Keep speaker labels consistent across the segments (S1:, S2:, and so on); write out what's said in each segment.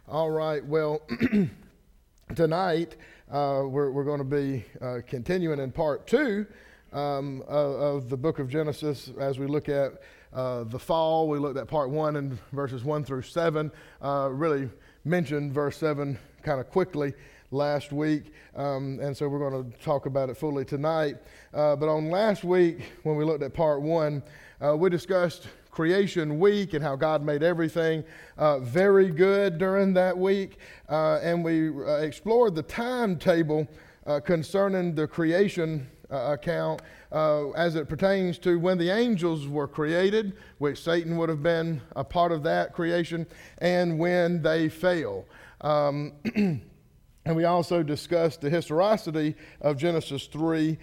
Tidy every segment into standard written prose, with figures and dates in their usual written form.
S1: All right. Well, tonight we're going to be continuing in part two of the book of Genesis as we look at the fall. We looked at part one and verses 1 through 7. Really mentioned verse 7 kind of quickly last week, and so we're going to talk about it fully tonight. But on last week, when we looked at part one, we discussed creation week and how God made everything very good during that week. And we explored the timetable concerning the creation account as it pertains to when the angels were created, which Satan would have been a part of that creation, and when they fell. And we also discussed the historicity of Genesis 3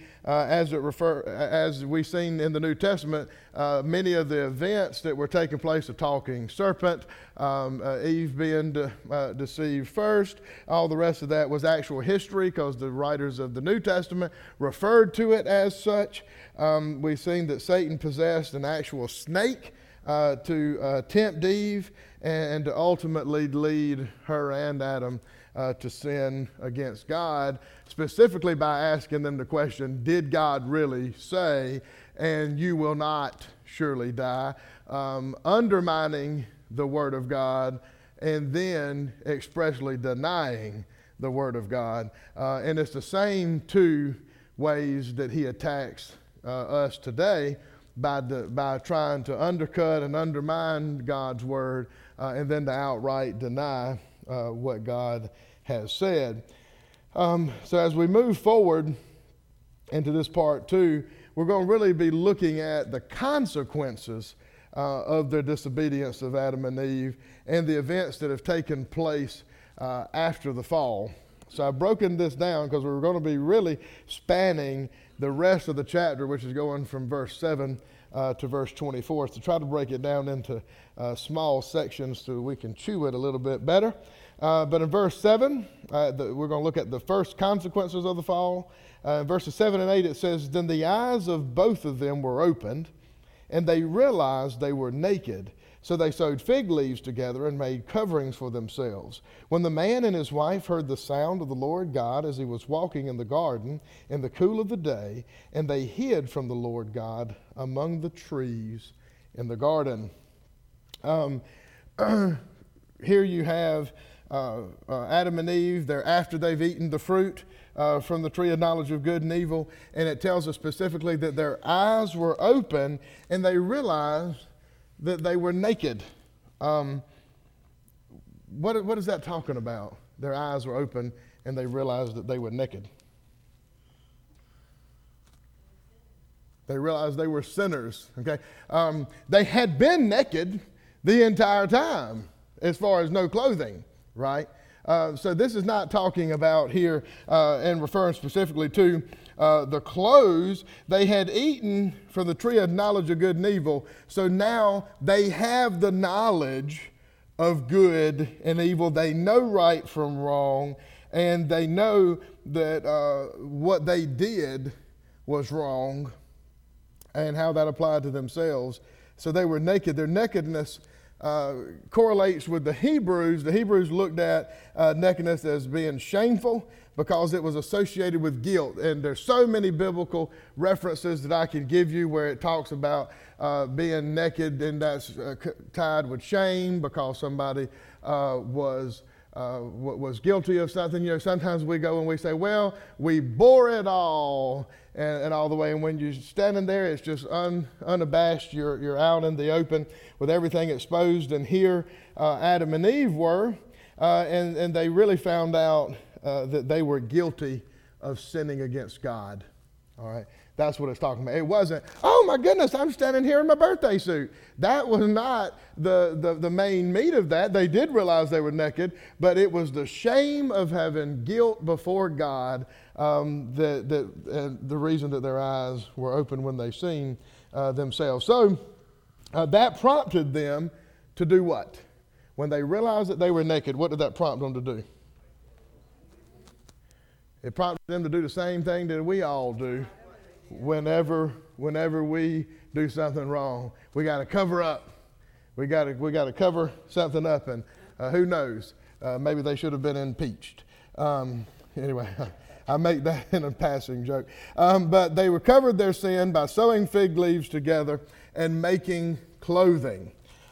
S1: as we've seen in the New Testament, many of the events that were taking place, the talking serpent, Eve being deceived first, all the rest of that was actual history because the writers of the New Testament referred to it as such. We've seen that Satan possessed an actual snake to tempt Eve and to ultimately lead her and Adam to sin against God, specifically by asking them the question, did God really say, and you will not surely die, undermining the Word of God and then expressly denying the Word of God. And it's the same two ways that he attacks us today by trying to undercut and undermine God's Word and then to outright deny what God has said. So as we move forward into this part two, we're going to really be looking at the consequences of the disobedience of Adam and Eve and the events that have taken place after the fall. So I've broken this down because we're going to be really spanning the rest of the chapter, which is going from verse 7 to verse 24. So try to break it down into small sections so we can chew it a little bit better. But in verse 7, we're going to look at the first consequences of the fall. In verses 7 and 8, it says, Then the eyes of both of them were opened, and they realized they were naked. So they sewed fig leaves together and made coverings for themselves. When the man and his wife heard the sound of the Lord God as he was walking in the garden in the cool of the day, and they hid from the Lord God among the trees in the garden. Here you have Adam and Eve. They're after they've eaten the fruit from the tree of knowledge of good and evil, and it tells us specifically that their eyes were open and they realized that they were naked. What is that talking about? Their eyes were open and they realized that they were naked. They realized they were sinners. Okay, they had been naked the entire time as far as no clothing, right? So this is not talking about here and referring specifically to the clothes. They had eaten from the tree of knowledge of good and evil, so now they have the knowledge of good and evil. They know right from wrong, and they know that what they did was wrong and how that applied to themselves. So they were naked. Their nakedness correlates with the Hebrews. The Hebrews looked at nakedness as being shameful because it was associated with guilt. And there's so many biblical references that I could give you where it talks about being naked, and that's tied with shame because somebody was guilty of something. You know, sometimes we go and we say, well, we bore it all and all the way. And when you're standing there, it's just unabashed. You're out in the open with everything exposed. And here Adam and Eve were, and they really found out that they were guilty of sinning against God. All right. That's what it's talking about. It wasn't, oh my goodness, I'm standing here in my birthday suit. That was not the main meat of that. They did realize they were naked, but it was the shame of having guilt before God the reason that their eyes were open when they seen themselves. So that prompted them to do what? When they realized that they were naked, what did that prompt them to do? It prompted them to do the same thing that we all do. Whenever we do something wrong, we got to cover up. We got to cover something up, and who knows? Maybe they should have been impeached. Anyway, I make that in a passing joke. But they recovered their sin by sewing fig leaves together and making clothing.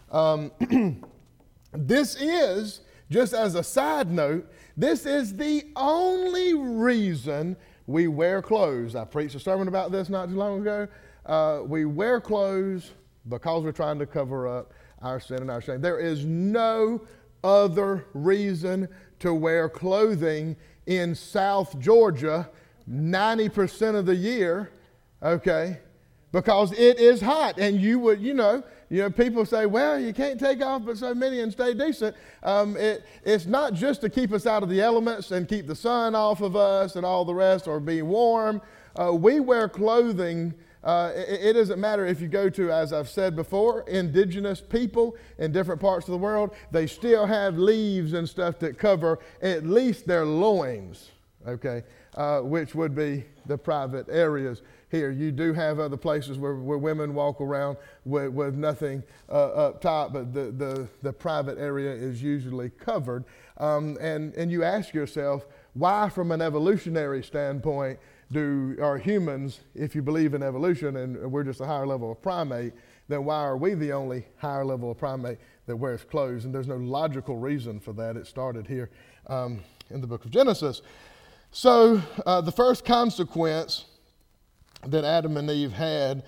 S1: This is, just as a side note, this is the only reason we wear clothes. I preached a sermon about this not too long ago. We wear clothes because we're trying to cover up our sin and our shame. There is no other reason to wear clothing in South Georgia 90% of the year, okay, because it is hot. And you would, people say, well, you can't take off but so many and stay decent. It's not just to keep us out of the elements and keep the sun off of us and all the rest, or be warm. We wear clothing. It doesn't matter if you go to, as I've said before, indigenous people in different parts of the world. They still have leaves and stuff that cover at least their loins, okay, which would be the private areas. Here, you do have other places where women walk around with nothing up top, but the private area is usually covered. And you ask yourself, why, from an evolutionary standpoint, are humans, if you believe in evolution and we're just a higher level of primate, then why are we the only higher level of primate that wears clothes? And there's no logical reason for that. It started here in the book of Genesis. So the first consequence that Adam and Eve had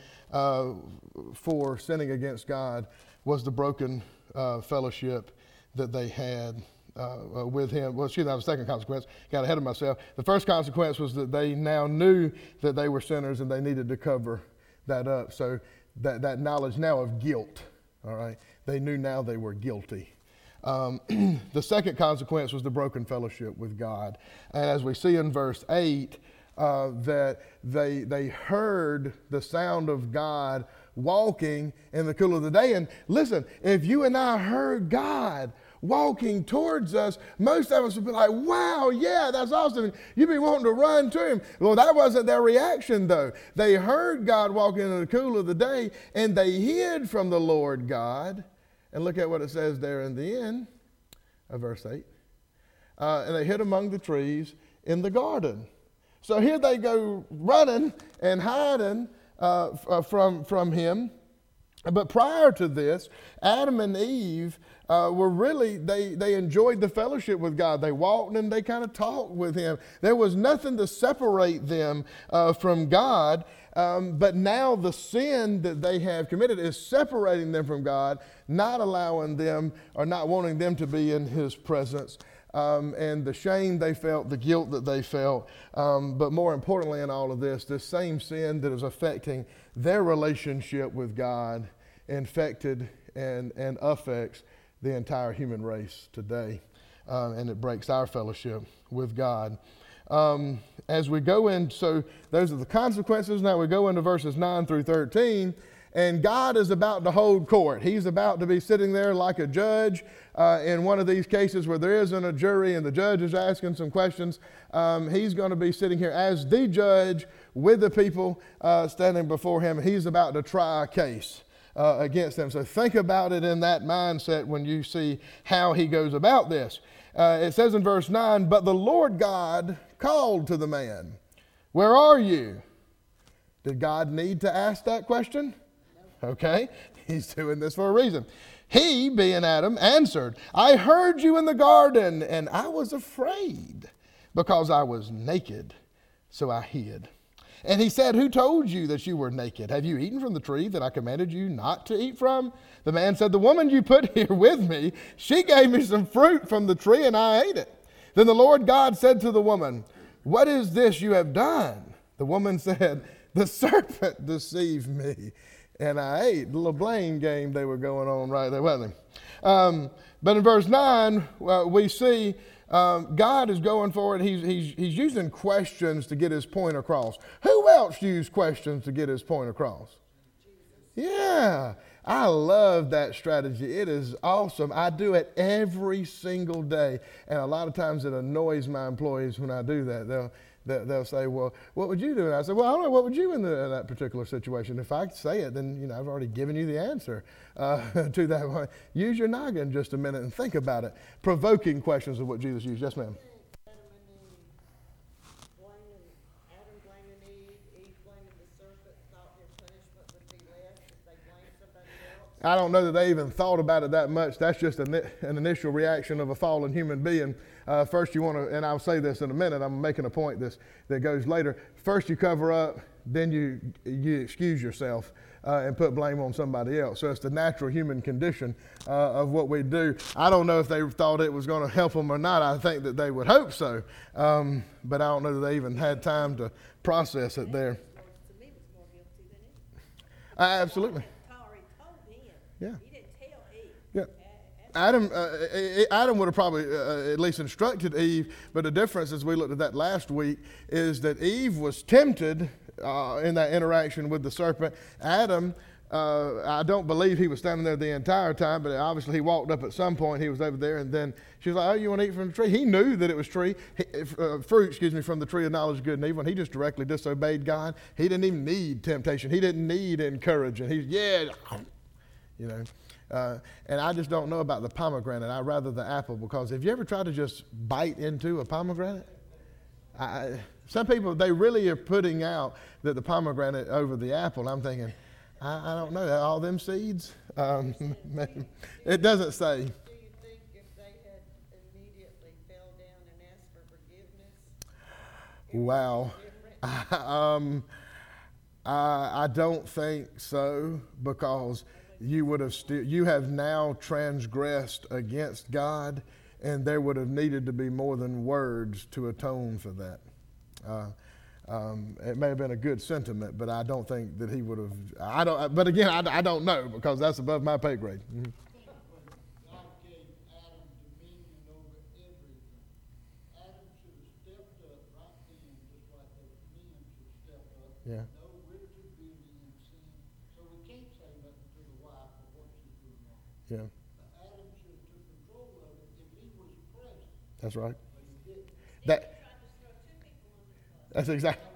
S1: for sinning against God was the broken fellowship that they had with him. Well, that was the second consequence. Got ahead of myself. The first consequence was that they now knew that they were sinners and they needed to cover that up. So that knowledge now of guilt, all right, they knew now they were guilty. The second consequence was the broken fellowship with God. And as we see in verse 8, that they heard the sound of God walking in the cool of the day. And listen, if you and I heard God walking towards us, most of us would be like, wow, yeah, that's awesome. You'd be wanting to run to him. Well, that wasn't their reaction, though. They heard God walking in the cool of the day, and they hid from the Lord God. And look at what it says there in the end of verse 8. And they hid among the trees in the garden. So here they go running and hiding from him. But prior to this, Adam and Eve were really, they enjoyed the fellowship with God. They walked and they kind of talked with him. There was nothing to separate them from God. But now the sin that they have committed is separating them from God, not allowing them or not wanting them to be in his presence. And the shame they felt, the guilt that they felt, but more importantly in all of this same sin that is affecting their relationship with God infected and affects the entire human race today. And it breaks our fellowship with God. As we go in, so those are the consequences. Now we go into verses 9 through 13. And God is about to hold court. He's about to be sitting there like a judge in one of these cases where there isn't a jury and the judge is asking some questions. He's going to be sitting here as the judge with the people standing before him. He's about to try a case against them. So think about it in that mindset when you see how he goes about this. It says in verse 9, but the Lord God called to the man, where are you? Did God need to ask that question? Okay, he's doing this for a reason. He, being Adam, answered, I heard you in the garden, and I was afraid because I was naked, so I hid. And he said, who told you that you were naked? Have you eaten from the tree that I commanded you not to eat from? The man said, the woman you put here with me, she gave me some fruit from the tree, and I ate it. Then the Lord God said to the woman, what is this you have done? The woman said, the serpent deceived me, and I ate. The little blame game they were going on right there, wasn't it? But in verse 9, we see God is going for it. He's using questions to get his point across. Who else used questions to get his point across? Yeah. I love that strategy. It is awesome. I do it every single day. And a lot of times it annoys my employees when I do that. They'll say, well, what would you do? And I say, well, I don't know, what would you in that particular situation? If I say it, then, I've already given you the answer to that one. Use your noggin just a minute and think about it. Provoking questions of what Jesus used. Yes, ma'am.
S2: Adam blaming Eve blaming the serpent, thought their punishment would be less if they blamed somebody else.
S1: I don't know that they even thought about it that much. That's just an initial reaction of a fallen human being. First you want to, and I'll say this in a minute, I'm making a point that goes later. First you cover up, then you excuse yourself and put blame on somebody else. So it's the natural human condition of what we do. I don't know if they thought it was going to help them or not. I think that they would hope so. But I don't know that they even had time to process it there.
S2: To me, it was more guilty than it.
S1: Absolutely.
S2: Already told him.
S1: Yeah.
S2: He didn't tell Eve.
S1: Yeah. Adam would have probably at least instructed Eve, but the difference, as we looked at that last week, is that Eve was tempted in that interaction with the serpent. Adam, I don't believe he was standing there the entire time, but obviously he walked up at some point. He was over there, and then she was like, "Oh, you want to eat from the tree?" He knew that it was fruit, from the tree of knowledge of good and evil. And he just directly disobeyed God. He didn't even need temptation. He didn't need encouragement. And I just don't know about the pomegranate. I'd rather the apple, because have you ever tried to just bite into a pomegranate? Some people, they really are putting out that the pomegranate over the apple. I'm thinking, I don't know, all them seeds? It doesn't say.
S2: Do you think if they had immediately fell down and asked for forgiveness?
S1: Wow. I don't think so, because you have now transgressed against God, and there would have needed to be more than words to atone for that. It may have been a good sentiment, but I don't think that he would have. But again, I don't know, because that's above my pay grade. Mm-hmm.
S3: God gave Adam dominion over everything. Adam should have stepped up right then, just like those men should step up.
S1: Yeah.
S3: No, we're too busy in sin, so we can't say nothing to the wife of what she's doing wrong.
S1: Yeah,
S3: But Adam should have took control of it if he was present,
S1: that's right.
S3: but he didn't.
S1: That's exactly.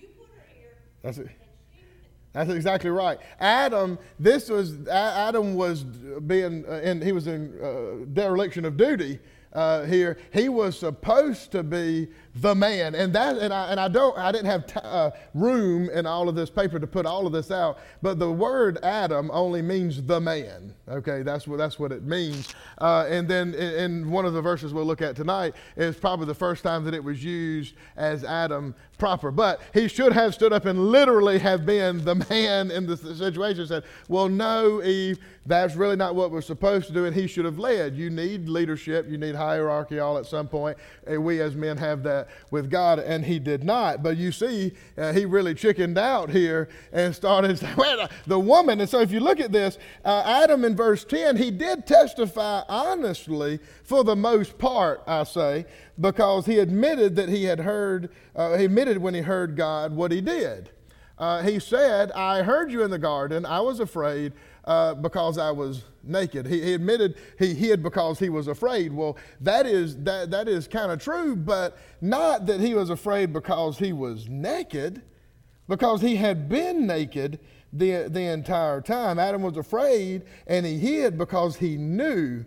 S1: That's exactly right. Adam was being, and he was in dereliction of duty here. He was supposed to be the man, and I didn't have room in all of this paper to put all of this out. But the word Adam only means the man. Okay, that's what it means. And then in one of the verses we'll look at tonight is probably the first time that it was used as Adam proper. But he should have stood up and literally have been the man in the situation. Said, "Well, no, Eve, that's really not what we're supposed to do," and he should have led. You need leadership. You need hierarchy all at some point. And we as men have that with God, and he did not. But you see, he really chickened out here and started saying, well, the woman. And so if you look at this, Adam in verse 10, he did testify honestly for the most part, I say, because he admitted that he admitted when he heard God what he did. He said, "I heard you in the garden. I was afraid because I was naked." He admitted he hid because he was afraid. Well, that is kind of true, but not that he was afraid because he was naked, because he had been naked the entire time. Adam was afraid, and he hid because he knew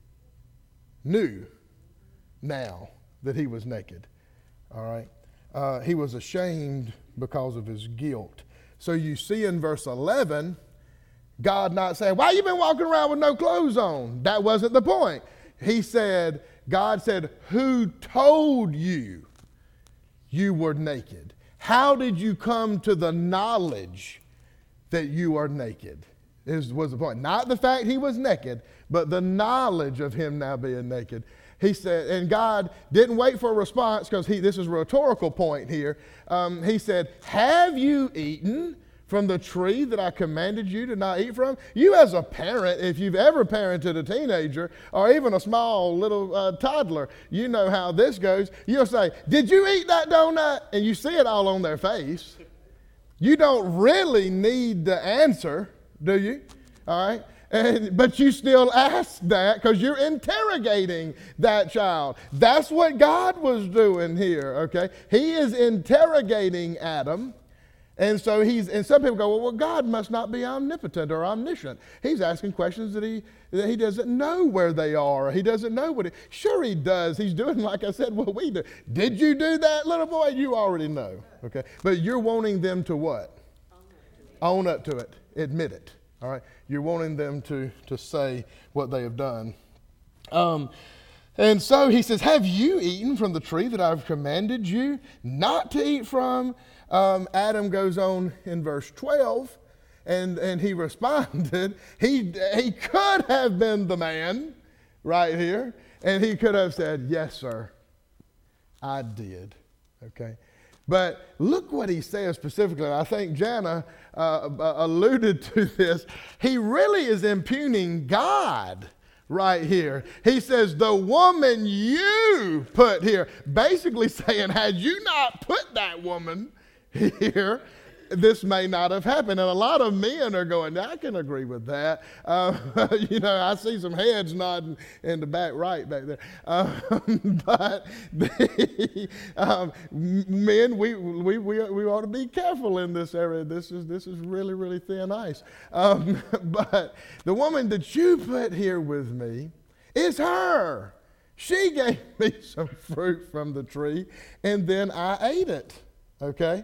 S1: now that he was naked. All right. He was ashamed because of his guilt. So you see in verse 11, God not saying, "Why you been walking around with no clothes on?" That wasn't the point. God said, "Who told you you were naked? How did you come to the knowledge that you are naked?" Was the point. Not the fact he was naked, but the knowledge of him now being naked. He said, and God didn't wait for a response, because this is a rhetorical point here. He said, "Have you eaten from the tree that I commanded you to not eat from?" You as a parent, if you've ever parented a teenager or even a small little toddler, you know how this goes. You'll say, "Did you eat that donut?" And you see it all on their face. You don't really need the answer, do you? All right? But you still ask that because you're interrogating that child. That's what God was doing here, okay? He is interrogating Adam. And so and some people go, well, God must not be omnipotent or omniscient. He's asking questions that he doesn't know where they are. He doesn't know sure he does. He's doing, like I said, what we do. Did you do that, little boy? You already know, okay? But you're wanting them to what? Own up to it. Admit it, all right? You're wanting them to say what they have done. And so he says, have you eaten from the tree that I've commanded you not to eat from? Adam goes on in verse 12, and he responded. He could have been the man right here, and he could have said, yes, sir, I did, okay? But look what he says specifically. I think Jana alluded to this. He really is impugning God right here. He says, the woman you put here, basically saying, had you not put that woman here, this may not have happened. And a lot of men are going, I can agree with that. I see some heads nodding in the back right back there. But men, we ought to be careful in this area. This is really, really thin ice. But the woman that you put here with me is her. She gave me some fruit from the tree, and then I ate it. Okay?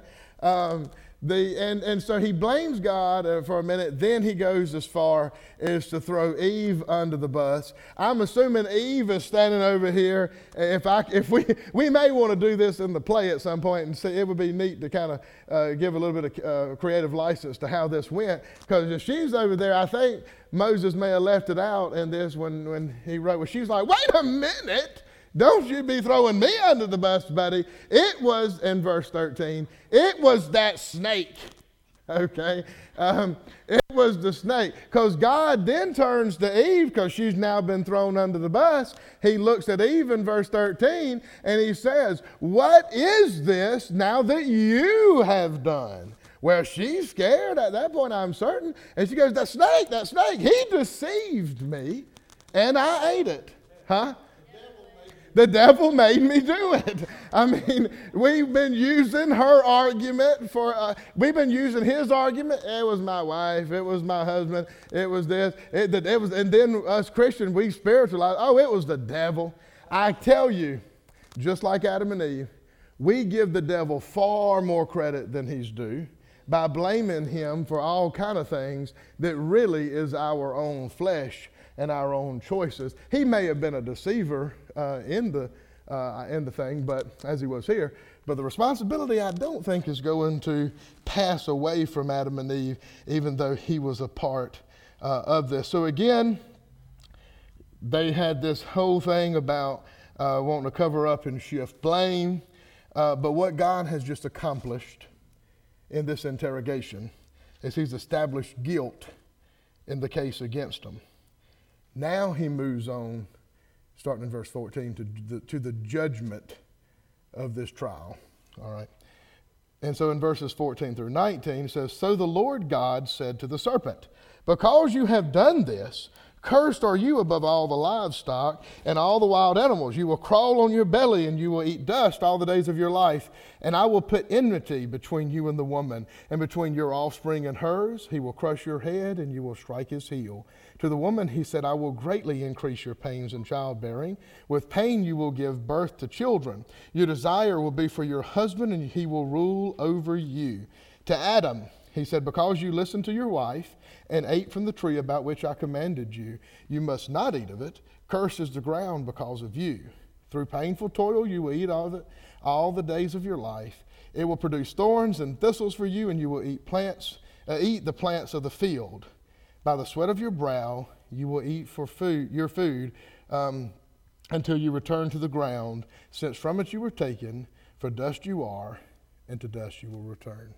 S1: And so he blames God for a minute. Then he goes as far as to throw Eve under the bus. I'm assuming Eve is standing over here. If we may want to do this in the play at some point and see, it would be neat to kind of give a little bit of creative license to how this went. Because if she's over there, I think Moses may have left it out in this when he wrote. Well, she's like, wait a minute. Don't you be throwing me under the bus, buddy. It was, in verse 13, it was that snake, okay? It was the snake. Because God then turns to Eve, because she's now been thrown under the bus. He looks at Eve in verse 13, and he says, what is this now that you have done? Well, she's scared at that point, I'm certain. And she goes, that snake, he deceived me, and I ate it. Huh? The devil made me do it. I mean, we've been using her argument we've been using his argument. It was my wife. It was my husband. It was this. And then us Christians, we spiritualize. Oh, it was the devil. I tell you, just like Adam and Eve, we give the devil far more credit than he's due by blaming him for all kind of things that really is our own flesh and our own choices. He may have been a deceiver in the thing, but as he was here, but the responsibility I don't think is going to pass away from Adam and Eve, even though he was a part of this. So again, they had this whole thing about wanting to cover up and shift blame, but what God has just accomplished in this interrogation is he's established guilt in the case against them. Now he moves on, starting in verse 14, to the judgment of this trial. All right. And so in verses 14 through 19, it says, so the Lord God said to the serpent, because you have done this, cursed are you above all the livestock and all the wild animals. You will crawl on your belly and you will eat dust all the days of your life. And I will put enmity between you and the woman, and between your offspring and hers. He will crush your head and you will strike his heel. To the woman he said, I will greatly increase your pains in childbearing. With pain you will give birth to children. Your desire will be for your husband, and he will rule over you. To Adam he said, because you listened to your wife and ate from the tree about which I commanded you, you must not eat of it. Cursed is the ground because of you. Through painful toil you will eat of it all the days of your life. It will produce thorns and thistles for you, and you will eat the plants of the field. By the sweat of your brow you will eat your food until you return to the ground, since from it you were taken, for dust you are, and to dust you will return.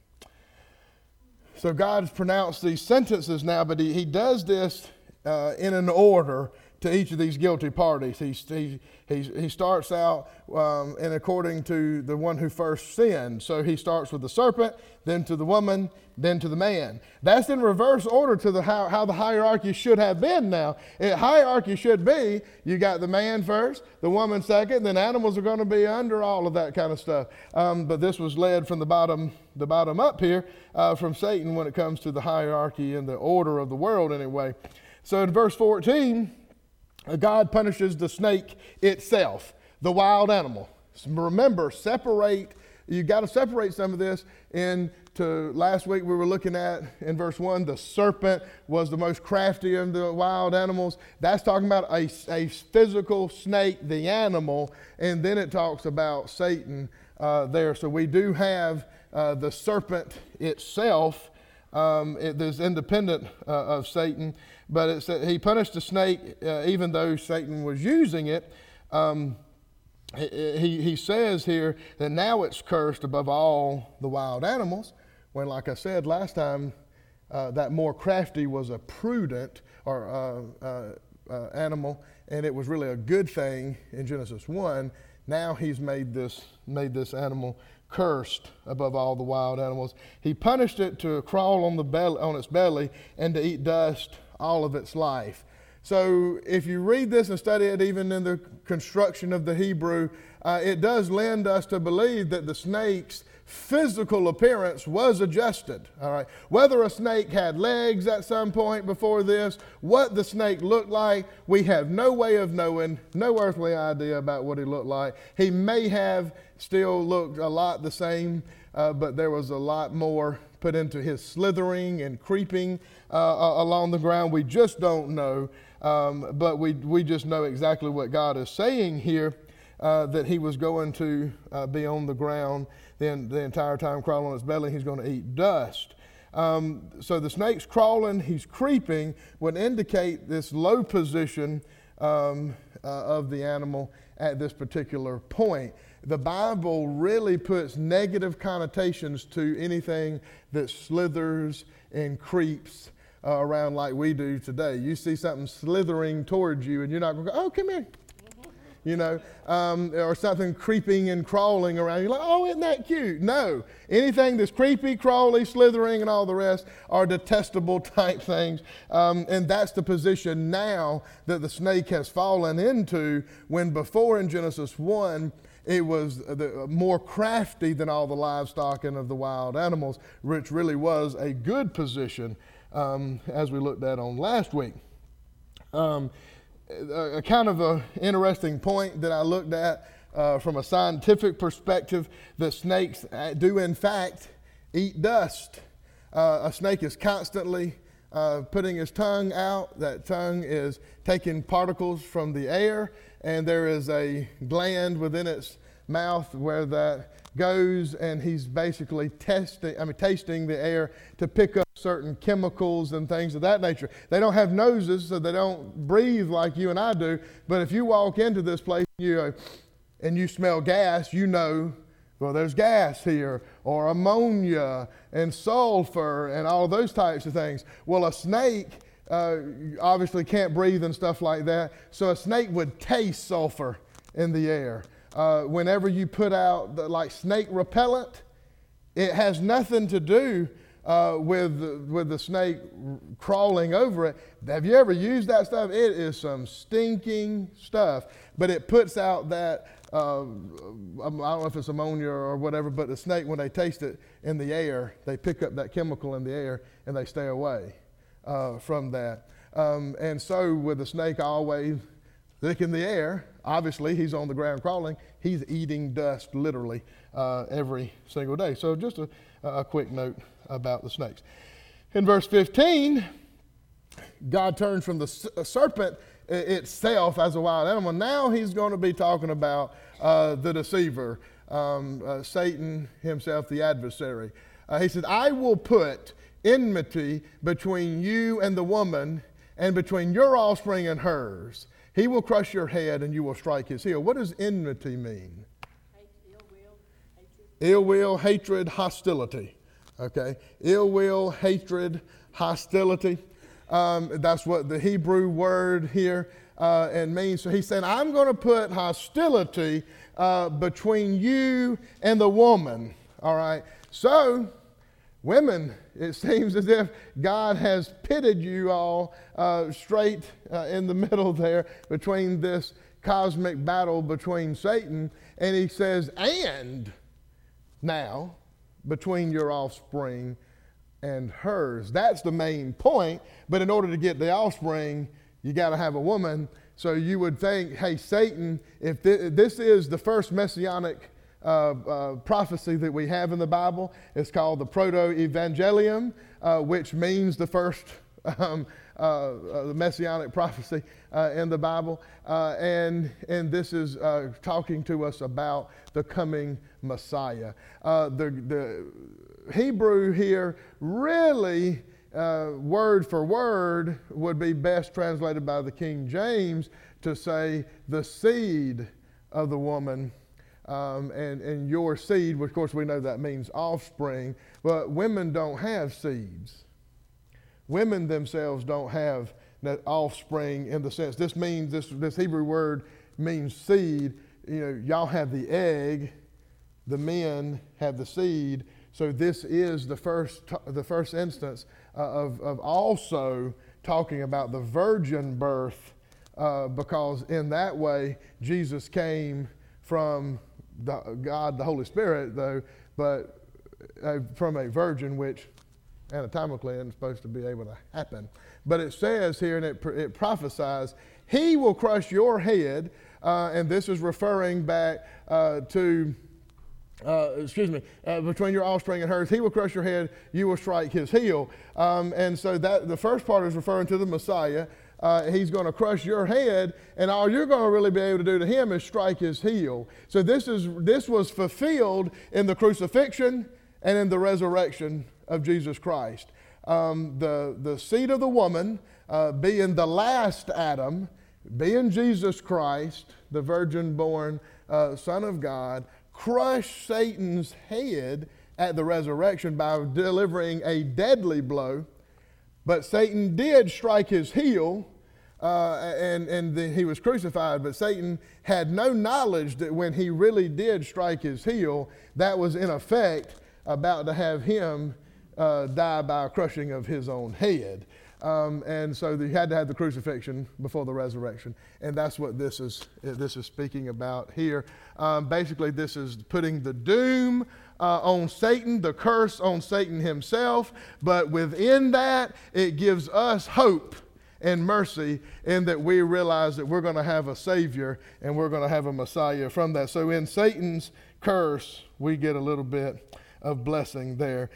S1: So God's pronounced these sentences now, but he does this in an order to each of these guilty parties. He starts out and according to the one who first sinned. So he starts with the serpent, then to the woman, then to the man. That's in reverse order to how the hierarchy should have been now. Hierarchy should be, you got the man first, the woman second, then animals are going to be under all of that kind of stuff. But this was led from the bottom up here from Satan when it comes to the hierarchy and the order of the world anyway. So in verse 14, God punishes the snake itself, the wild animal. Remember, you got to separate some of this into, last week we were looking at in verse 1, the serpent was the most crafty of the wild animals. That's talking about a physical snake, the animal, and then it talks about Satan there. So we do have the serpent itself. There's independent of Satan, but he punished the snake even though Satan was using it. He says here that now it's cursed above all the wild animals, when, like I said last time, that more crafty was a prudent or animal, and it was really a good thing in Genesis 1. Now he's made this animal cursed above all the wild animals. He punished it to crawl on its belly and to eat dust all of its life. So if you read this and study it even in the construction of the Hebrew, it does lend us to believe that the snake's physical appearance was adjusted. All right. Whether a snake had legs at some point before this, what the snake looked like, we have no way of knowing, no earthly idea about what he looked like. He may have still looked a lot the same, but there was a lot more put into his slithering and creeping along the ground. We just don't know, but we just know exactly what God is saying here, that he was going to be on the ground then the entire time, crawling on his belly. He's going to eat dust. So the snake's crawling, he's creeping, would indicate this low position of the animal at this particular point. The Bible really puts negative connotations to anything that slithers and creeps around like we do today. You see something slithering towards you and you're not going to go, oh, come here. You know, or something creeping and crawling around. You're like, oh, isn't that cute? No. Anything that's creepy, crawly, slithering, and all the rest are detestable type things. And that's the position now that the snake has fallen into, when before in Genesis 1, it was more crafty than all the livestock and of the wild animals, which really was a good position, as we looked at on last week. A kind of an interesting point that I looked at from a scientific perspective, that snakes do in fact eat dust. A snake is constantly putting his tongue out. That tongue is taking particles from the air, and there is a gland within its mouth where that goes, and he's basically tasting the air to pick up certain chemicals and things of that nature. They don't have noses, so they don't breathe like you and I do, but if you walk into this place and you smell gas, you know, well, there's gas here, or ammonia and sulfur and all of those types of things. Well, a snake obviously can't breathe and stuff like that, so a snake would taste sulfur in the air. Whenever you put out like snake repellent, it has nothing to do with the snake crawling over it. Have you ever used that stuff? It is some stinking stuff, but it puts out that, I don't know if it's ammonia or whatever, but the snake, when they taste it in the air, they pick up that chemical in the air and they stay away from that. And so with the snake always licking the air, obviously he's on the ground crawling, he's eating dust literally every single day. So just a quick note about the snakes. In verse 15, God turns from the serpent itself as a wild animal. Now he's going to be talking about the deceiver, Satan himself, the adversary. He said, I will put enmity between you and the woman, and between your offspring and hers. He will crush your head and you will strike his heel. What does enmity mean? Ill will, hatred, hostility. Okay? Ill will, hatred, hostility. That's what the Hebrew word here and means, so he's saying, I'm going to put hostility between you and the woman. All right. So, women, it seems as if God has pitted you all straight in the middle there between this cosmic battle between Satan, and he says, and now between your offspring and hers. That's the main point, but in order to get the offspring, you got to have a woman. So you would think, hey, Satan, if this is the first messianic prophecy that we have in the Bible, it's called the Proto-Evangelium, which means the first the messianic prophecy in the Bible, and this is talking to us about the coming Messiah. The Hebrew here really, word for word, would be best translated by the King James to say the seed of the woman, and your seed, which of course we know that means offspring, but women don't have seeds. Women themselves don't have that offspring in the sense. This means, this Hebrew word means seed. You know, y'all have the egg, the men have the seed. So this is the first instance of also talking about the virgin birth, because in that way Jesus came from God, the Holy Spirit, though, but from a virgin, which anatomically isn't supposed to be able to happen. But it says here, and it prophesies, he will crush your head, and this is referring back to between your offspring and hers, he will crush your head, you will strike his heel. And so that the first part is referring to the Messiah. He's going to crush your head, and all you're going to really be able to do to him is strike his heel. So this was fulfilled in the crucifixion and in the resurrection of Jesus Christ. The seed of the woman, being the last Adam, being Jesus Christ, the virgin-born Son of God, crushed Satan's head at the resurrection by delivering a deadly blow. But Satan did strike his heel, and he was crucified. But Satan had no knowledge that when he really did strike his heel, that was in effect about to have him die by a crushing of his own head. And so he had to have the crucifixion before the resurrection. And that's what this is speaking about here. Basically, this is putting the doom on Satan, the curse on Satan himself. But within that, it gives us hope and mercy in that we realize that we're going to have a Savior and we're going to have a Messiah from that. So in Satan's curse, we get a little bit of blessing there.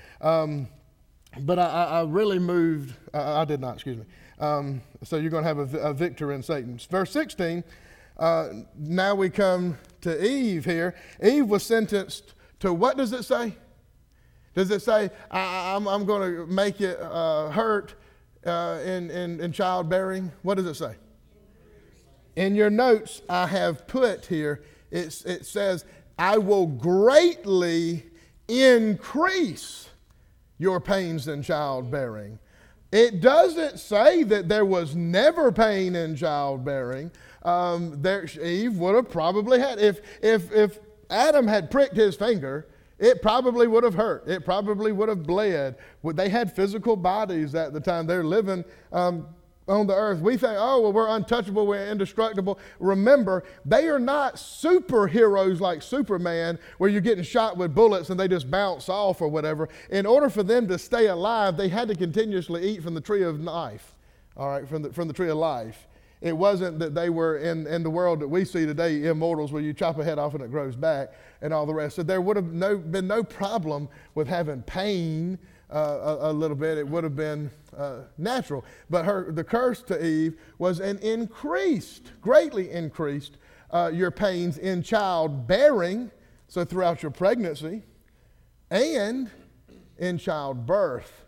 S1: But I really moved, I did not, excuse me. So you're going to have a victor in Satan. Verse 16, now we come to Eve here. Eve was sentenced to, what does it say? Does it say, I'm going to make it hurt in childbearing? What does it say? In your notes I have put here, it says, I will greatly increase your pains in childbearing. It doesn't say that there was never pain in childbearing. Eve would have probably had, if Adam had pricked his finger, it probably would have hurt. It probably would have bled. They had physical bodies at the time. They're living on the earth. We think, oh, well, we're untouchable, we're indestructible. Remember, they are not superheroes like Superman, where you're getting shot with bullets and they just bounce off or whatever. In order for them to stay alive, they had to continuously eat from the tree of life, all right, from the tree of life. It wasn't that they were in the world that we see today, immortals, where you chop a head off and it grows back and all the rest. So there would have been no problem with having pain a little bit. It would have been natural. But the curse to Eve was an greatly increased your pains in childbearing, so throughout your pregnancy, and in childbirth.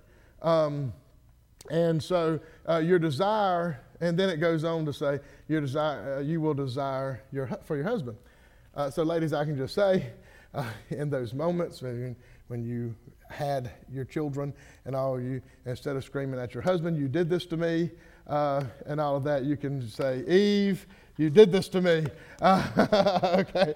S1: And so your desire, and then it goes on to say, your desire, you will desire for your husband. So ladies, I can just say, in those moments when you had your children and all, you, instead of screaming at your husband, you did this to me, and all of that, you can say, Eve, you did this to me. Okay.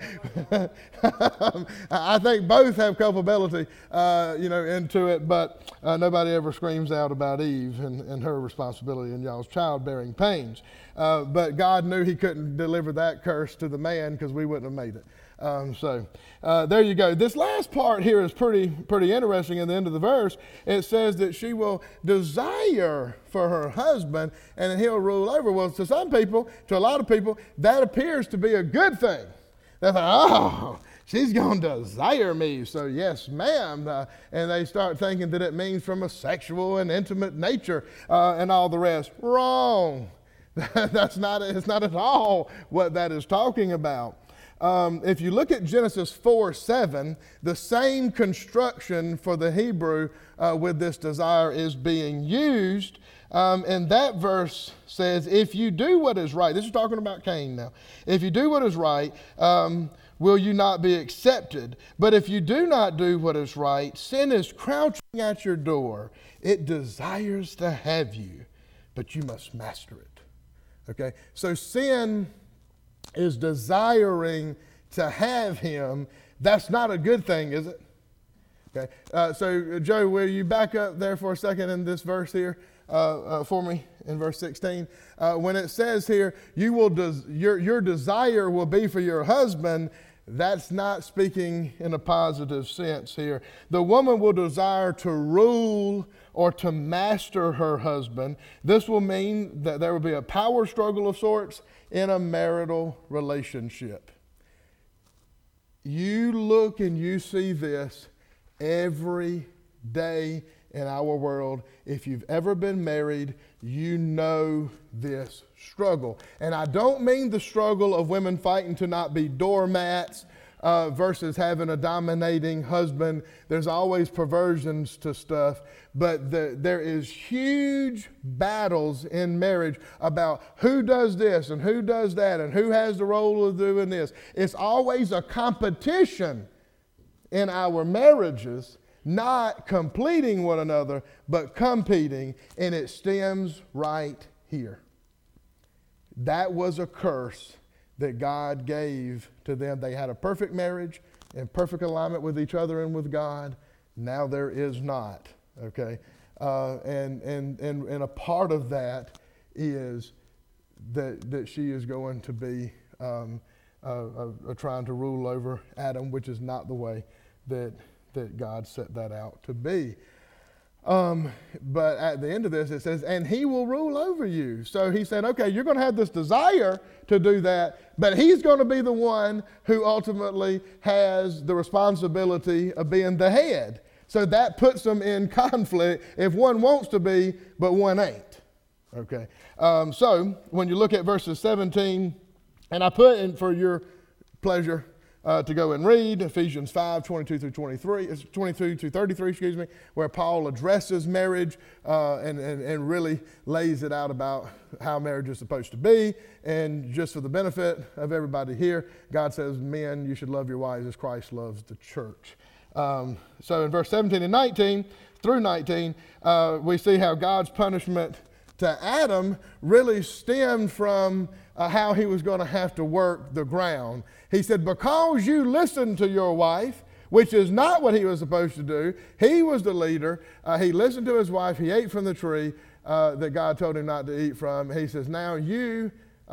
S1: I think both have culpability, into it, but nobody ever screams out about Eve and her responsibility in y'all's childbearing pains. But God knew he couldn't deliver that curse to the man because we wouldn't have made it. So there you go. This last part here is pretty interesting. In the end of the verse, it says that she will desire for her husband and then he'll rule over. Well, to some people, to a lot of people, that appears to be a good thing. They think, oh, she's going to desire me. So yes, ma'am. And they start thinking that it means from a sexual and intimate nature and all the rest. Wrong. It's not at all what that is talking about. If you look at Genesis 4:7, the same construction for the Hebrew with this desire is being used. And that verse says, if you do what is right, this is talking about Cain now. If you do what is right, will you not be accepted? But if you do not do what is right, sin is crouching at your door. It desires to have you, but you must master it. Okay, so sin is desiring to have him. That's not a good thing, is it? Okay. So Joe, will you back up there for a second in this verse here for me in verse 16? When it says here, your desire will be for your husband, that's not speaking in a positive sense here. The woman will desire to rule or to master her husband. This will mean that there will be a power struggle of sorts in a marital relationship. You look and you see this every day in our world. If you've ever been married, you know this struggle. And I don't mean the struggle of women fighting to not be doormats versus having a dominating husband. There's always perversions to stuff. But there is huge battles in marriage about who does this and who does that and who has the role of doing this. It's always a competition in our marriages, not completing one another, but competing, and it stems right here. That was a curse that God gave to them. They had a perfect marriage in perfect alignment with each other and with God. Now there is not. Okay, and a part of that is that she is going to be trying to rule over Adam, which is not the way that God set that out to be. But at the end of this, it says, and he will rule over you. So he said, okay, you're going to have this desire to do that, but he's going to be the one who ultimately has the responsibility of being the head. So that puts them in conflict if one wants to be, but one ain't. Okay. So when you look at verses 17, and I put in for your pleasure to go and read Ephesians 5:22 through 33, where Paul addresses marriage and really lays it out about how marriage is supposed to be. And just for the benefit of everybody here, God says, men, you should love your wives as Christ loves the church. So in verse 17 and 19 through 19, we see how God's punishment to Adam really stemmed from how he was going to have to work the ground. He said, because you listened to your wife, which is not what he was supposed to do. He was the leader. He listened to his wife. He ate from the tree that God told him not to eat from. He says, now you're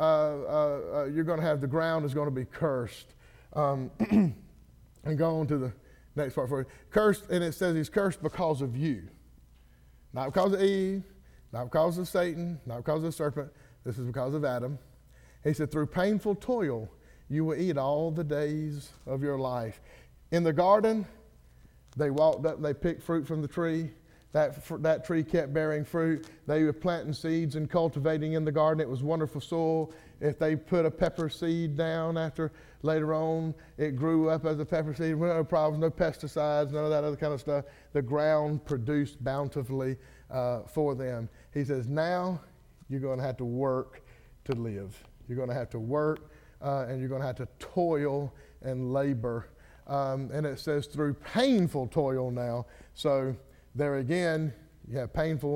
S1: going to have, the ground is going to be cursed. And go on to the next part for you. Cursed, and it says he's cursed because of you. Not because of Eve, not because of Satan, not because of the serpent. This is because of Adam. He said, through painful toil, you will eat all the days of your life. In the garden, they walked up and they picked fruit from the tree. That tree kept bearing fruit. They were planting seeds and cultivating in the garden. It was wonderful soil. If they put a pepper seed down later on, it grew up as a pepper seed. No problems, no pesticides, none of that other kind of stuff. The ground produced bountifully for them. He says, now you're going to have to work to live. You're going to have to work and you're going to have to toil and labor. And it says through painful toil now. So there again, you have painful,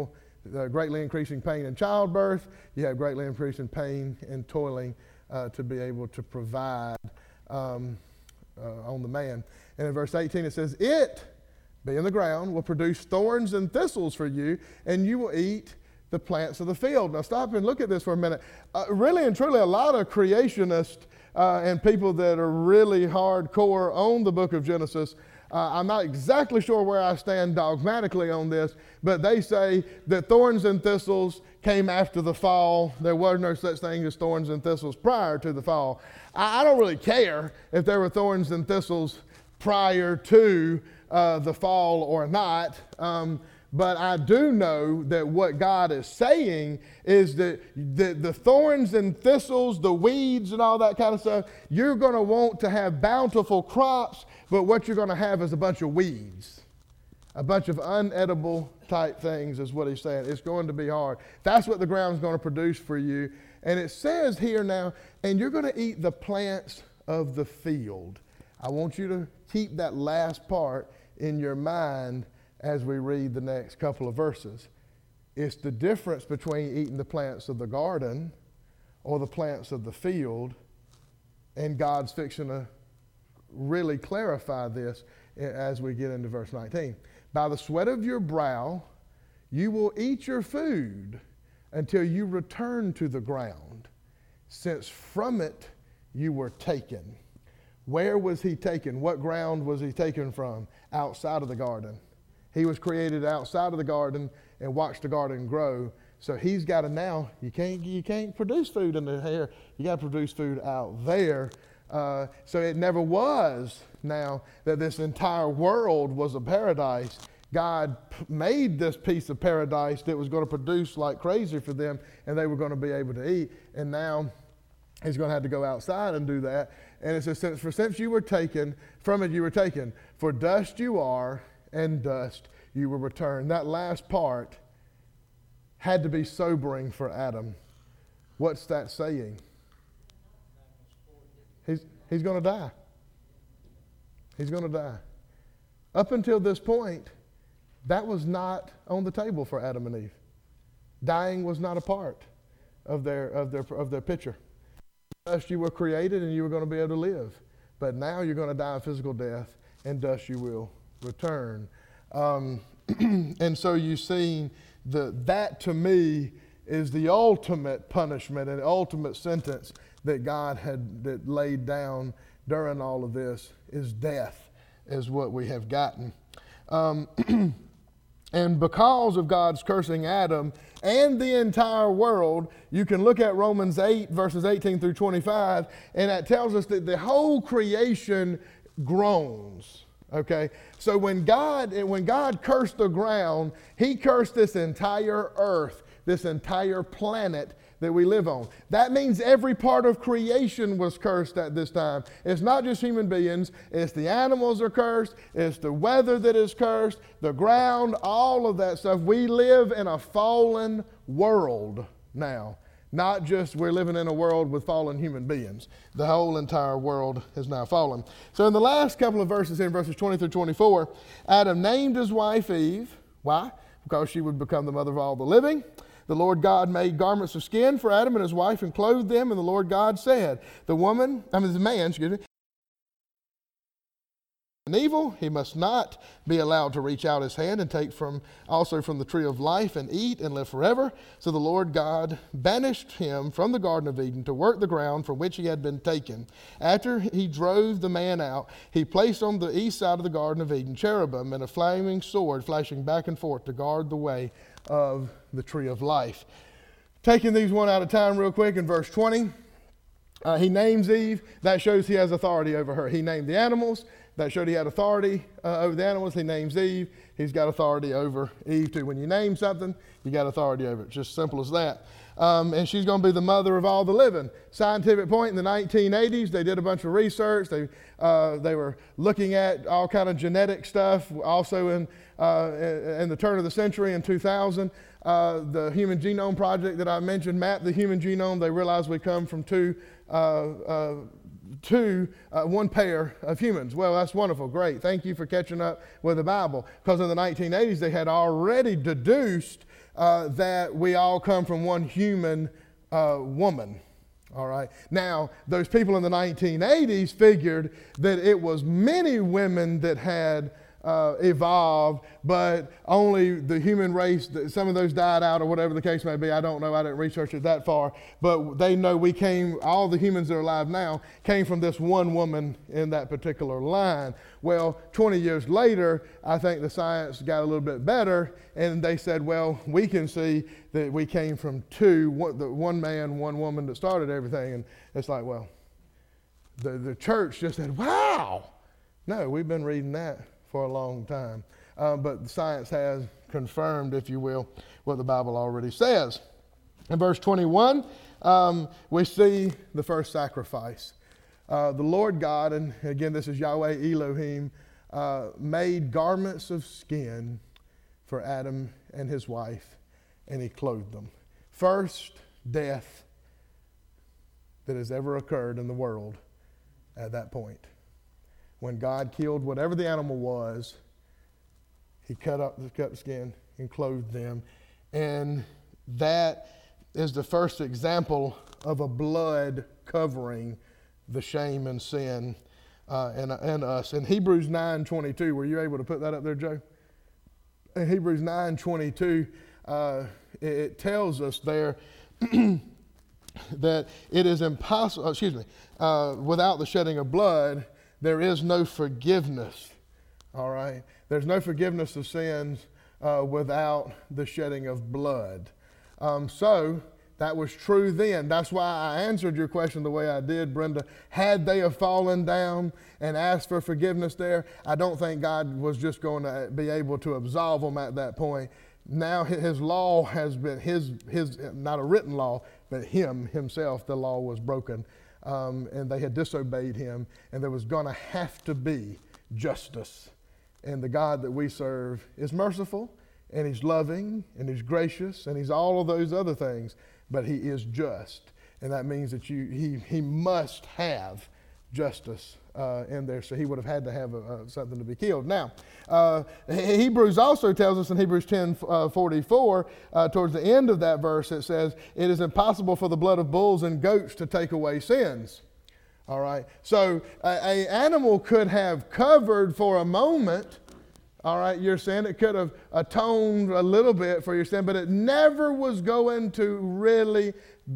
S1: greatly increasing pain in childbirth. You have greatly increasing pain and toiling to be able to provide on the man. And in verse 18 it says, it, being the ground, will produce thorns and thistles for you, and you will eat the plants of the field. Now stop and look at this for a minute. Really and truly, a lot of creationists and people that are really hardcore on the book of Genesis, I'm not exactly sure where I stand dogmatically on this, but they say that thorns and thistles came after the fall. There was no such thing as thorns and thistles prior to the fall. I don't really care if there were thorns and thistles prior to the fall or not. But I do know that what God is saying is that the thorns and thistles, the weeds and all that kind of stuff, you're going to want to have bountiful crops, but what you're going to have is a bunch of weeds. A bunch of unedible type things is what he's saying. It's going to be hard. That's what the ground's going to produce for you. And it says here now, and you're going to eat the plants of the field. I want you to keep that last part in your mind as we read the next couple of verses. It's the difference between eating the plants of the garden or the plants of the field, and God's fixing to really clarify this as we get into verse 19. By the sweat of your brow you will eat your food until you return to the ground, since from it you were taken. Where was he taken? What ground was he taken from? Outside of the garden. He was created outside of the garden and watched the garden grow. So he's got to now, you can't produce food in the air. You got to produce food out there. So it never was now that this entire world was a paradise. God made this piece of paradise that was going to produce like crazy for them, and they were going to be able to eat. And now he's going to have to go outside and do that. And it says, since you were taken, from it you were taken. For dust you are, and dust you will return. That last part had to be sobering for Adam. What's that saying? He's going to die. He's going to die. Up until this point, that was not on the table for Adam and Eve. Dying was not a part of their picture. Dust you were created and you were going to be able to live. But now you're going to die a physical death, and dust you will return. And so you see that to me is the ultimate punishment and ultimate sentence that God that laid down during all of this is death, is what we have gotten. And because of God's cursing Adam and the entire world, you can look at Romans 8, verses 18 through 25, and that tells us that the whole creation groans. Okay, so when God cursed the ground, he cursed this entire earth, this entire planet that we live on. That means every part of creation was cursed at this time. It's not just human beings, it's the animals are cursed, it's the weather that is cursed, the ground, all of that stuff. We live in a fallen world now. Not just we're living in a world with fallen human beings. The whole entire world has now fallen. So in the last couple of verses here, in verses 20 through 24, Adam named his wife Eve. Why? Because she would become the mother of all the living. The Lord God made garments of skin for Adam and his wife and clothed them. And the Lord God said, the man, and evil, he must not be allowed to reach out his hand and take also from the tree of life and eat and live forever. So the Lord God banished him from the Garden of Eden to work the ground from which he had been taken. After he drove the man out, he placed on the east side of the Garden of Eden cherubim and a flaming sword flashing back and forth to guard the way of the tree of life. Taking these one at a time real quick, in verse 20, he names Eve. That shows he has authority over her. He named the animals. That showed he had authority over the animals. He names Eve. He's got authority over Eve too. When you name something, you got authority over it. Just simple as that. And she's going to be the mother of all the living. Scientific point, in the 1980s, they did a bunch of research. They were looking at all kind of genetic stuff. Also in the turn of the century, in 2000, the Human Genome Project that I mentioned mapped the human genome. They realized we come from one pair of humans. Well, that's wonderful. Great. Thank you for catching up with the Bible. Because in the 1980s, they had already deduced that we all come from one human woman. All right. Now, those people in the 1980s figured that it was many women that had evolved, but only the human race, some of those died out or whatever the case may be. I don't know. I didn't research it that far. But they know all the humans that are alive now came from this one woman in that particular line. Well, 20 years later, I think the science got a little bit better, and they said, well, we can see that we came from one man, one woman that started everything. And it's like, well, the church just said, wow. No, we've been reading that for a long time. But science has confirmed, if you will, what the Bible already says. In verse 21, we see the first sacrifice. The Lord God, and again, this is Yahweh Elohim, made garments of skin for Adam and his wife, and he clothed them. First death that has ever occurred in the world at that point. When God killed whatever the animal was, he cut the skin and clothed them. And that is the first example of a blood covering the shame and sin in us. In Hebrews 9:22, were you able to put that up there, Joe? In Hebrews 9:22, it tells us there that it is impossible, without the shedding of blood, there is no forgiveness, all right? There's no forgiveness of sins without the shedding of blood. So that was true then. That's why I answered your question the way I did, Brenda. Had they have fallen down and asked for forgiveness there, I don't think God was just going to be able to absolve them at that point. Now his law has been, his not a written law, but himself, the law was broken. And they had disobeyed him, and there was going to have to be justice. And the God that we serve is merciful, and he's loving, and he's gracious, and he's all of those other things, but he is just. And that means that he must have justice in there, so he would have had to have something to be killed. Now, Hebrews also tells us in Hebrews 10:44, towards the end of that verse, it says, it is impossible for the blood of bulls and goats to take away sins. All right, so an animal could have covered for a moment, all right, your sin. It could have atoned a little bit for your sin, but it never was going to really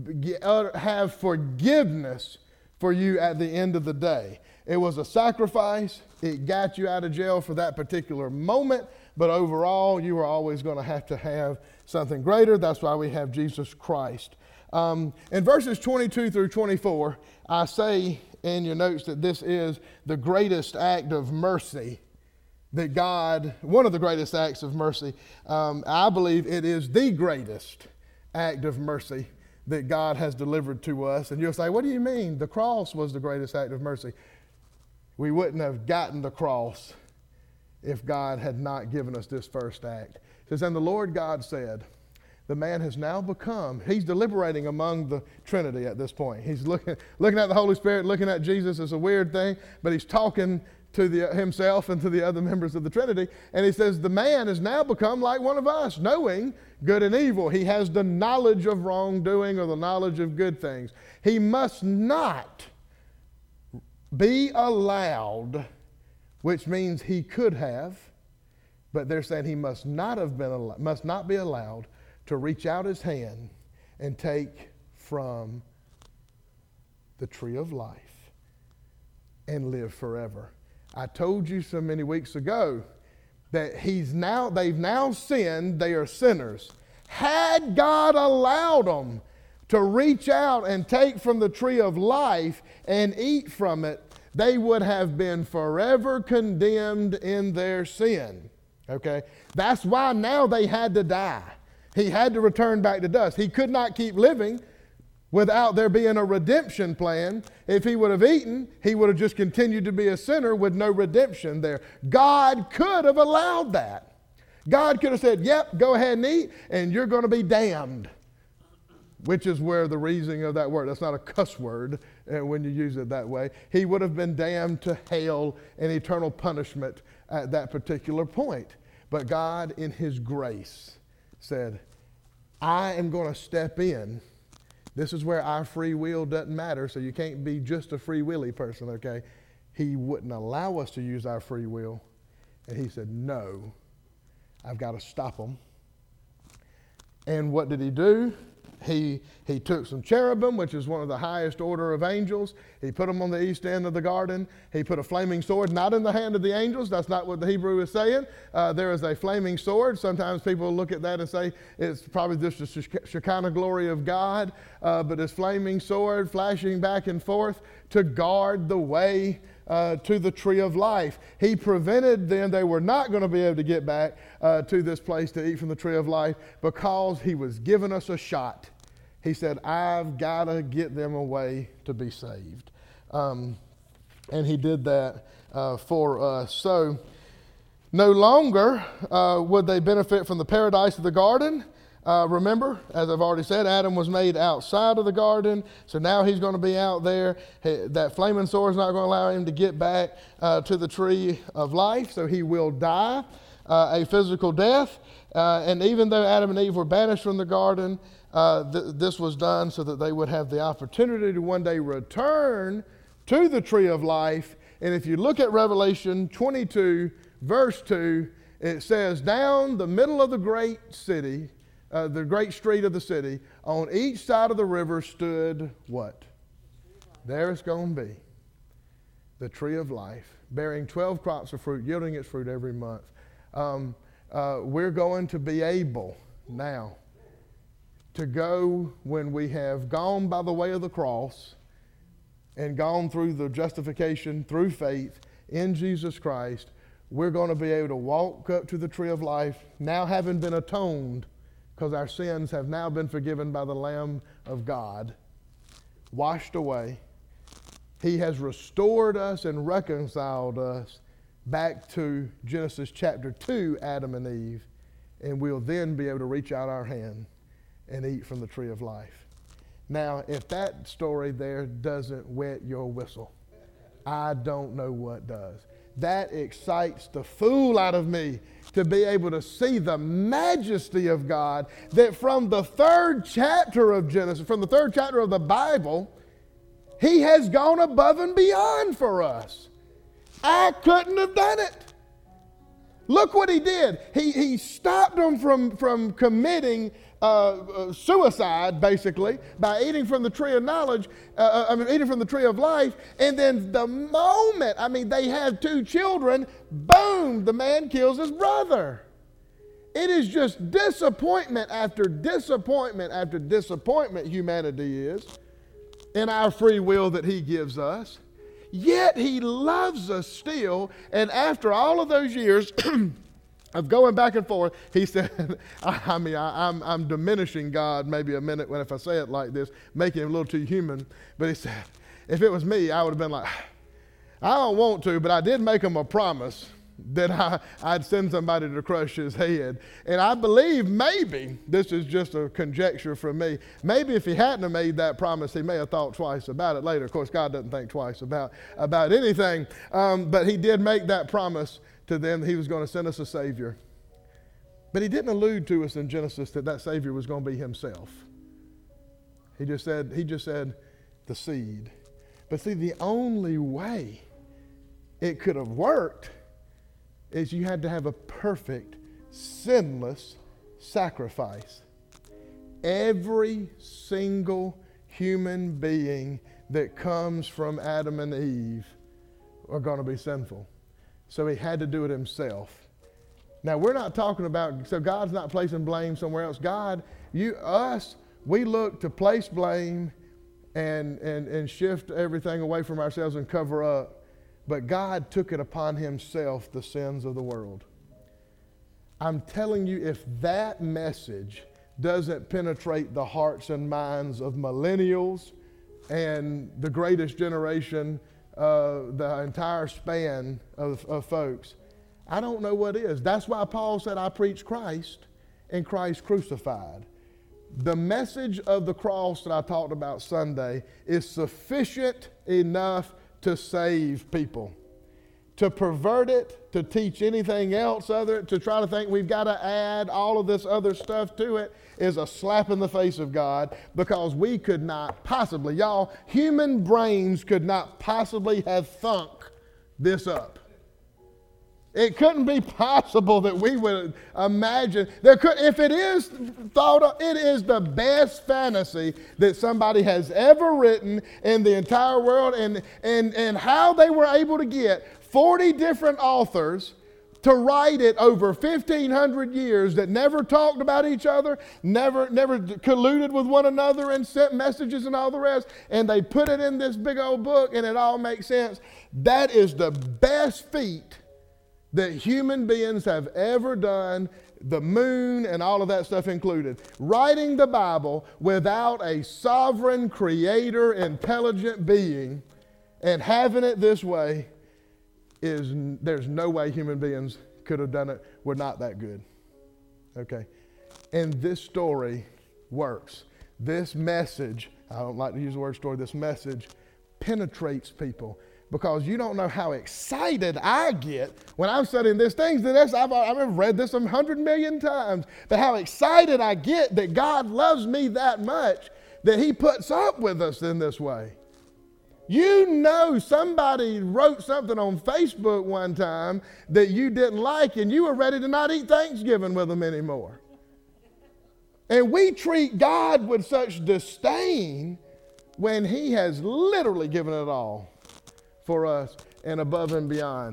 S1: have forgiveness for you at the end of the day. It was a sacrifice. It got you out of jail for that particular moment, but overall, you were always going to have something greater. That's why we have Jesus Christ. In verses 22 through 24, I say in your notes that this is the greatest act of mercy that God, one of the greatest acts of mercy. I believe it is the greatest act of mercy that God has delivered to us. And you'll say, what do you mean? The cross was the greatest act of mercy. We wouldn't have gotten the cross if God had not given us this first act. It says, and the Lord God said, the man has now become, he's deliberating among the Trinity at this point. He's looking at the Holy Spirit, looking at Jesus. Is a weird thing, but he's talking to himself and to the other members of the Trinity. And he says, the man has now become like one of us, knowing good and evil. He has the knowledge of wrongdoing or the knowledge of good things. He must not be allowed, which means he could have, but they're saying he must not be allowed to reach out his hand and take from the tree of life and live forever. I told you so many weeks ago that they've now sinned, they are sinners. Had God allowed them to reach out and take from the tree of life and eat from it, they would have been forever condemned in their sin. Okay? That's why now they had to die. He had to return back to dust. He could not keep living without there being a redemption plan. If he would have eaten, he would have just continued to be a sinner with no redemption there. God could have allowed that. God could have said, yep, go ahead and eat, and you're going to be damned, which is where the reasoning of that word, that's not a cuss word when you use it that way. He would have been damned to hell and eternal punishment at that particular point. But God, in his grace, said, I am going to step in. This is where our free will doesn't matter, so you can't be just a free willy person, okay? He wouldn't allow us to use our free will. And he said, no, I've got to stop them. And what did he do? He took some cherubim, which is one of the highest order of angels. He put them on the east end of the garden. He put a flaming sword, not in the hand of the angels. That's not what the Hebrew is saying. There is a flaming sword. Sometimes people look at that and say it's probably just the Shekinah glory of God. But this flaming sword flashing back and forth to guard the way to the tree of life. He prevented them. They were not going to be able to get back to this place to eat from the tree of life because he was giving us a shot. He said, I've got to get them away to be saved. And he did that for us. So no longer would they benefit from the paradise of the garden. Remember, as I've already said, Adam was made outside of the garden, so now he's going to be out there. That flaming sword is not going to allow him to get back to the tree of life, so he will die a physical death. And even though Adam and Eve were banished from the garden, this was done so that they would have the opportunity to one day return to the tree of life. And if you look at Revelation 22, verse 2, it says, down the middle of the great city, the great street of the city, on each side of the river stood what? There it's going to be. The tree of life, bearing 12 crops of fruit, yielding its fruit every month. We're going to be able now to go when we have gone by the way of the cross and gone through the justification through faith in Jesus Christ. We're going to be able to walk up to the tree of life, now having been atoned, because our sins have now been forgiven by the Lamb of God, washed away. He has restored us and reconciled us back to Genesis chapter 2, Adam and Eve, and we'll then be able to reach out our hand and eat from the tree of life. Now, if that story there doesn't wet your whistle, I don't know what does. That excites the fool out of me to be able to see the majesty of God, that from the 3rd chapter of Genesis, from the 3rd chapter of the Bible, he has gone above and beyond for us. I couldn't have done it. Look what he did. He stopped them from committing suicide, basically, by eating from the tree of knowledge, eating from the tree of life. And then the moment, they had 2 children, boom, the man kills his brother. It is just disappointment after disappointment after disappointment humanity is in our free will that he gives us. Yet he loves us still, and after all of those years of going back and forth, he said, I'm diminishing God maybe a minute if I say it like this, making him a little too human. But he said, if it was me, I would have been like, I don't want to, but I did make him a promise that I'd send somebody to crush his head. And I believe maybe, this is just a conjecture from me, maybe if he hadn't have made that promise, he may have thought twice about it later. Of course, God doesn't think twice about anything. But he did make that promise to them that he was going to send us a Savior. But he didn't allude to us in Genesis that Savior was going to be himself. He just said the seed. But see, the only way it could have worked is you had to have a perfect, sinless sacrifice. Every single human being that comes from Adam and Eve are going to be sinful. So he had to do it himself. Now, we're not talking about, so God's not placing blame somewhere else. God, we look to place blame and shift everything away from ourselves and cover up. But God took it upon himself, the sins of the world. I'm telling you, if that message doesn't penetrate the hearts and minds of millennials and the greatest generation, the entire span of folks, I don't know what is. That's why Paul said, I preach Christ and Christ crucified. The message of the cross that I talked about Sunday is sufficient enough to save people, To pervert it, to teach anything else other, to try to think we've got to add all of this other stuff to it is a slap in the face of God, because we could not possibly, y'all, human brains could not possibly have thunk this up. It couldn't be possible that we would imagine. If it is thought of, it is the best fantasy that somebody has ever written in the entire world, and how they were able to get 40 different authors to write it over 1,500 years that never talked about each other, never colluded with one another and sent messages and all the rest, and they put it in this big old book and it all makes sense. That is the best feat that human beings have ever done, the moon and all of that stuff included. Writing the Bible without a sovereign, creator, intelligent being and having it this way there's no way human beings could have done it. We're not that good. Okay? And this story works. This message, I don't like to use the word story, this message penetrates people, because you don't know how excited I get when I'm studying this. I've read this 100 million times, but how excited I get that God loves me that much that he puts up with us in this way. You know, somebody wrote something on Facebook one time that you didn't like, and you were ready to not eat Thanksgiving with them anymore. And we treat God with such disdain when he has literally given it all for us and above and beyond.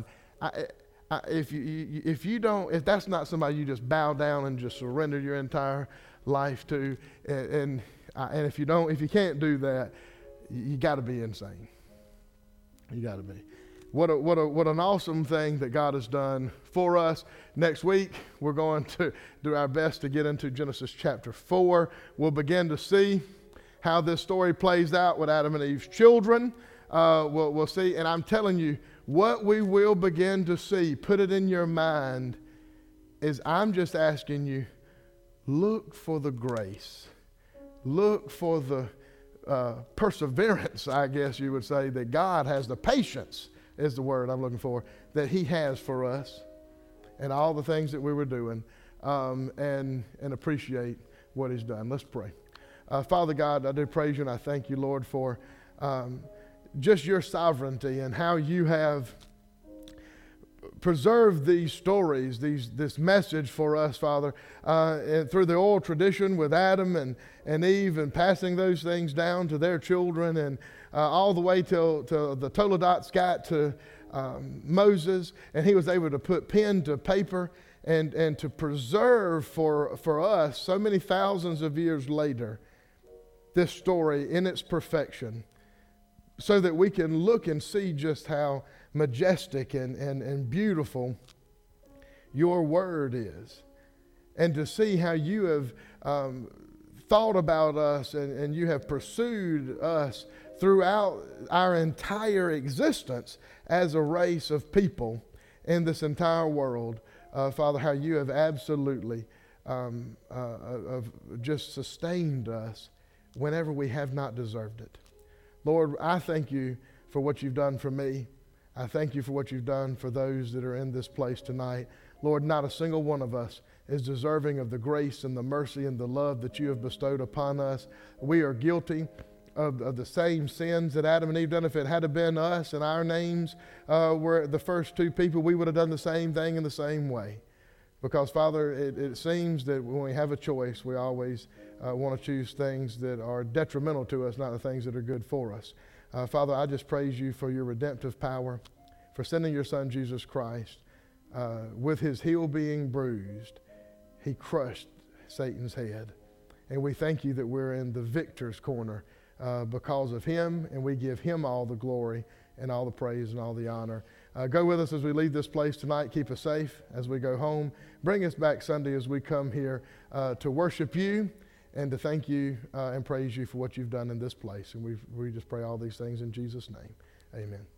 S1: If that's not somebody you just bow down and just surrender your entire life to, and if you can't do that, you got to be insane. You got to be. What an awesome thing that God has done for us. Next week, we're going to do our best to get into Genesis chapter 4. We'll begin to see how this story plays out with Adam and Eve's children. We'll see. And I'm telling you, what we will begin to see, put it in your mind, is I'm just asking you, look for the grace. Look for the perseverance, I guess you would say, that God has, the patience is the word I'm looking for, that he has for us and all the things that we were doing, and appreciate what he's done. Let's pray. Father God, I do praise you and I thank you, Lord, for just your sovereignty and how you have preserved these stories, this message for us, Father, and through the oral tradition with Adam and Eve, and passing those things down to their children, and all the way till the Toledots got to Moses, and he was able to put pen to paper and to preserve for us so many thousands of years later this story in its perfection, so that we can look and see just how majestic and beautiful your word is, and to see how you have thought about us and you have pursued us throughout our entire existence as a race of people in this entire world. Father, how you have absolutely just sustained us whenever we have not deserved it. Lord, I thank you for what you've done for me. I thank you for what you've done for those that are in this place tonight. Lord, not a single one of us is deserving of the grace and the mercy and the love that you have bestowed upon us. We are guilty of the same sins that Adam and Eve done. If it had been us and our names were the first two people, we would have done the same thing in the same way. Because, Father, it seems that when we have a choice, we always want to choose things that are detrimental to us, not the things that are good for us. Father, I just praise you for your redemptive power, for sending your Son, Jesus Christ. With his heel being bruised, he crushed Satan's head. And we thank you that we're in the victor's corner because of him, and we give him all the glory and all the praise and all the honor. Go with us as we leave this place tonight. Keep us safe as we go home. Bring us back Sunday as we come here to worship you and to thank you and praise you for what you've done in this place. And we just pray all these things in Jesus' name. Amen.